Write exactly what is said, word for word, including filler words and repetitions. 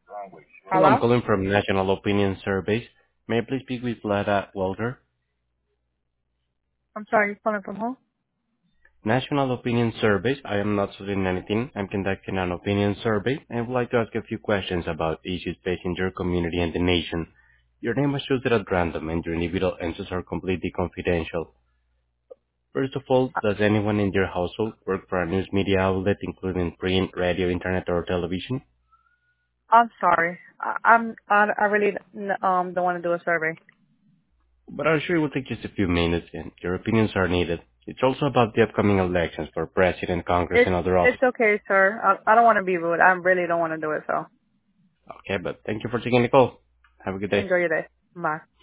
Hello, I'm Hello? calling from National Opinion Surveys. May I please speak with Lada Walter? I'm sorry, you're calling from home? National Opinion Surveys. I am not selling anything. I'm conducting an opinion survey and would like to ask a few questions about issues facing your community and the nation. Your name was chosen at random and your individual answers are completely confidential. First of all, does anyone in your household work for a news media outlet including print, radio, internet, or television? I'm sorry. I, I'm, I, I really um don't want to do a survey. But I'm sure it will take just a few minutes and your opinions are needed. It's also about the upcoming elections for President, Congress, It's, and other it's offices. okay, sir. I, I don't want to be rude. I really don't want to do it, so Okay, but thank you for taking the call. Have a good day. enjoy your day. Bye.